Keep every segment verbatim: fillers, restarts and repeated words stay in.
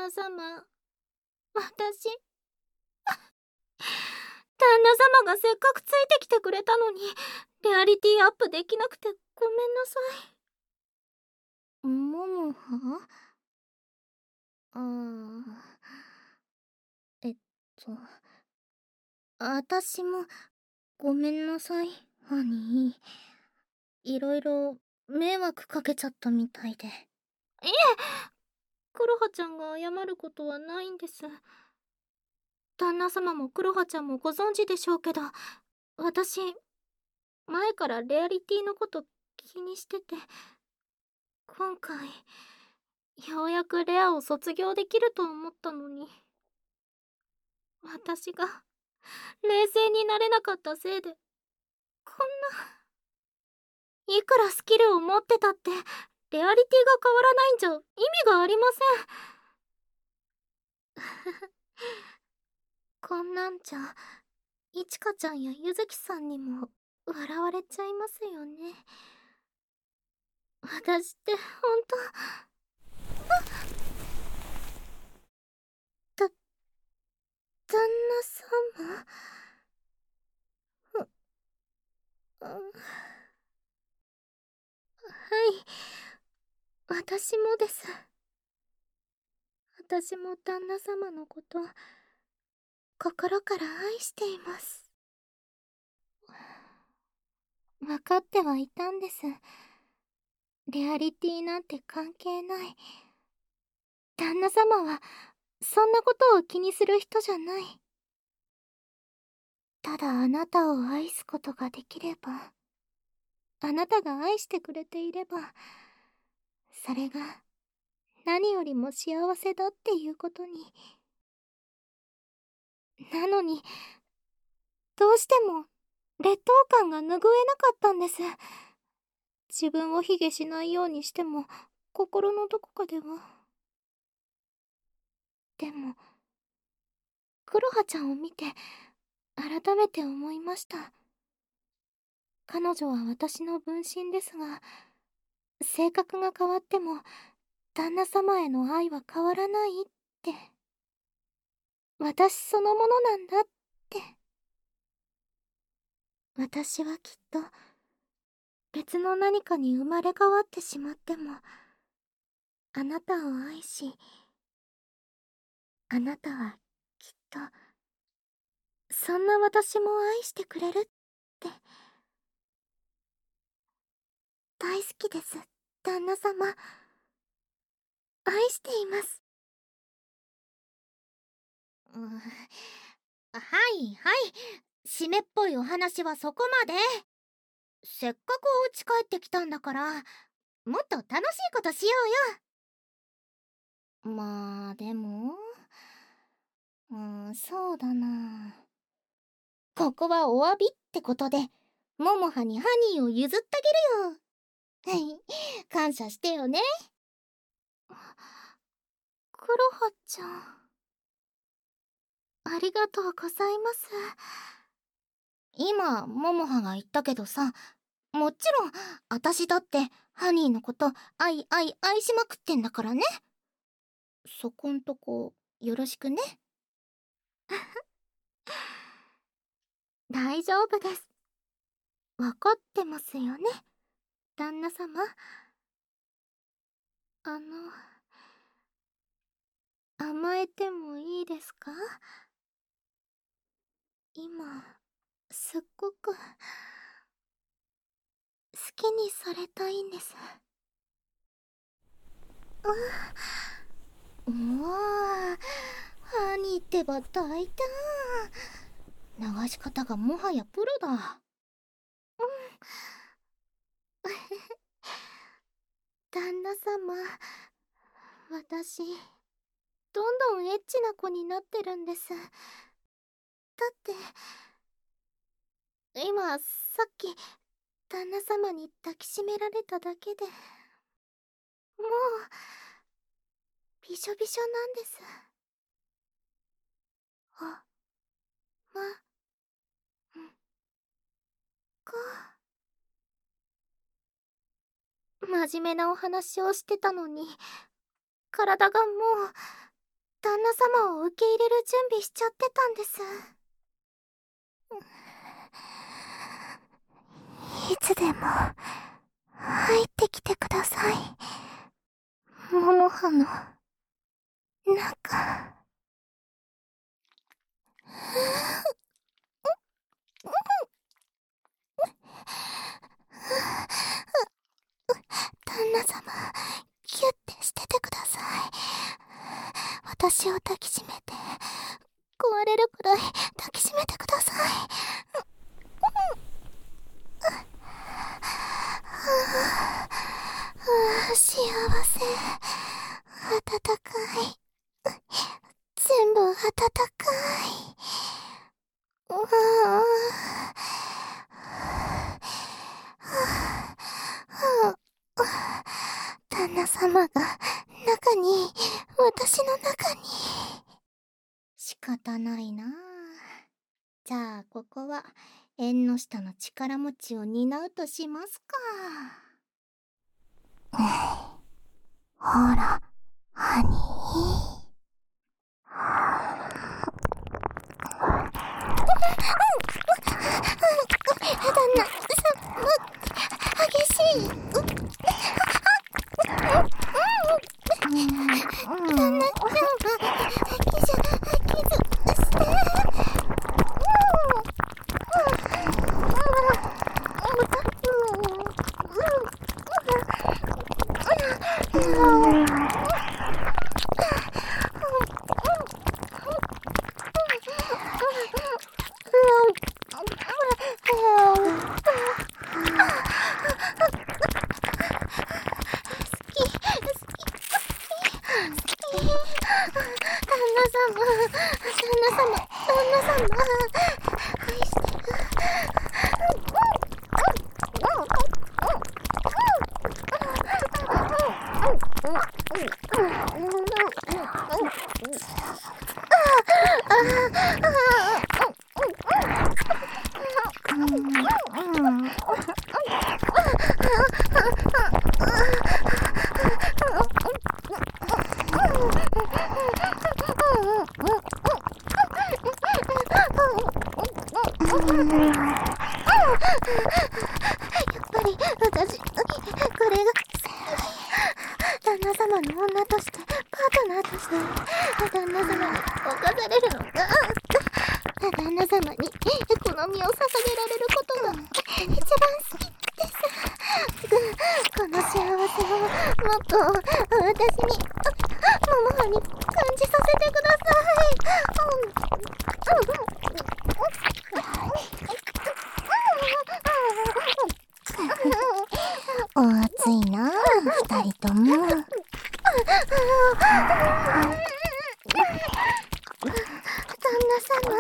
那様、私、旦那様がせっかくついてきてくれたのに、レアリティアップできなくてごめんなさい。ももはあー、えっと、私もごめんなさい、ハニー。いろいろ迷惑かけちゃったみたいで。いえ、黒羽ちゃんが謝ることはないんです。旦那様も黒羽ちゃんもご存知でしょうけど、私、前からレアリティのこと気にしてて、今回、ようやくレアを卒業できると思ったのに、私が冷静になれなかったせいで、こんな、いくらスキルを持ってたって、レアリティが変わらないんじゃ意味がありません。こんなんじゃ、いちかちゃんやゆずきさんにも笑われちゃいますよね。私ってほんと、だ、旦那様、う、うん、はい、私もです。私も旦那様のこと、心から愛しています。分かってはいたんです。レアリティなんて関係ない。旦那様は、そんなことを気にする人じゃない。ただあなたを愛すことができれば、あなたが愛してくれていれば、それが何よりも幸せだっていうことに。なのに、どうしても劣等感が拭えなかったんです。自分を卑下しないようにしても、心のどこかでは。でも、黒羽ちゃんを見て、改めて思いました。彼女は私の分身ですが、性格が変わっても、旦那様への愛は変わらないって。私そのものなんだって。私はきっと、別の何かに生まれ変わってしまっても、あなたを愛し、あなたはきっと、そんな私も愛してくれるって。大好きです、旦那様。愛しています。うん、はいはい。締めっぽいお話はそこまで。せっかくお家帰ってきたんだから、もっと楽しいことしようよ。まあ、でも、うん、そうだな。ここはお詫びってことで、ももはにハニーを譲ってあげるよ。はい、感謝してよね。黒羽ちゃん、ありがとうございます。今、ももはが言ったけどさ、もちろん、私だってハニーのこと愛愛愛しまくってんだからね。そこんとこ、よろしくね。大丈夫です。わかってますよね、旦那様。あの、甘えてもいいですか？今、すっごく、好きにされたいんです。うわあ、ハニーってば大胆。流し方がもはやプロだ。旦那様、私、どんどんエッチな子になってるんです。だって、今、さっき、旦那様に抱きしめられただけで、もう、びしょびしょなんです。あ、ま、ん、か。真面目なお話をしてたのに、体がもう、 旦那様を受け入れる準備しちゃってたんです。いつでも入ってきてください。桃葉の中。旦那様、キュッてしててください。私を抱きしめて、壊れるくらい抱きしめてください。幸せ、温かい、全部温かい。うわ旦那様が中に、私の中に。仕方ないなあ。じゃあここは縁の下の力持ちを担うとしますか。ほら、ハニー。旦那様、激しい。旦那様、キス、キスして。お熱いなあ、二人とも。旦那様。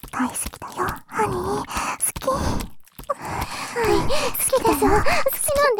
好きなんで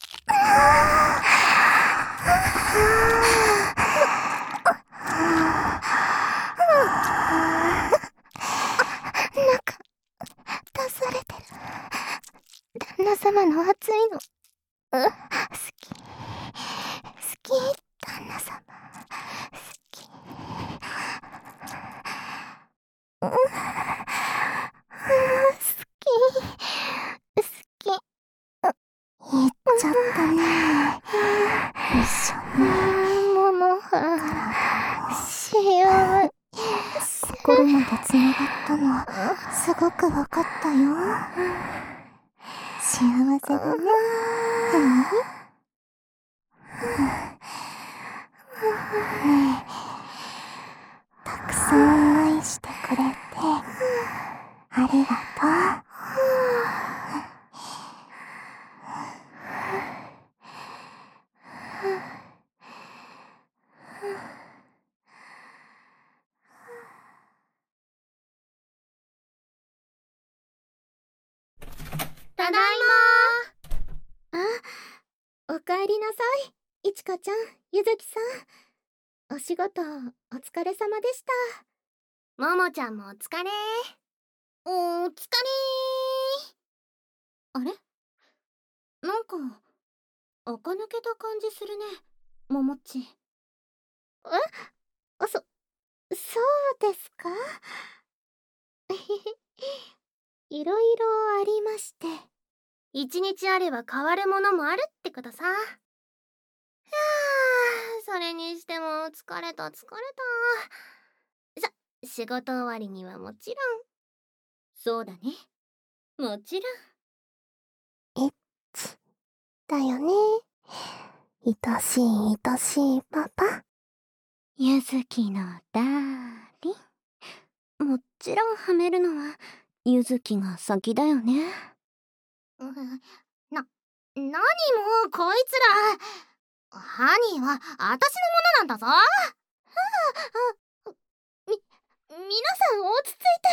なんか出されてる。旦那様の熱いの、う好き好き、旦那様好き。うん、好き好き。言っちゃったね。一緒にももは幸せ。心までつながったのすごくわかったよ。幸せだね、ハニー。たくさん愛してくれてありがとう。 ただいまー。 あ、おかえりなさい、いちかちゃん、ゆずきさん。お仕事お疲れ様でした。 ももちゃんもお疲れー。お疲れー。あれ、なんか垢抜けた感じするね、ももっち。 え、そ、そうですか？いろいろありまして。 一日あれば変わるものもあるってことさ。はあ、それにしても疲れた疲れた。さ、仕事終わりにはもちろん。そうだね、もちろん。 エッチだよね。愛しい愛しいパパ。 ゆずきのダーリン。もちろんはめるのはゆずきが先だよね。うん、な、なにもうこいつら。ハニーはあたしのものなんだぞ。はあ、あ、み、皆さん落ち着いて。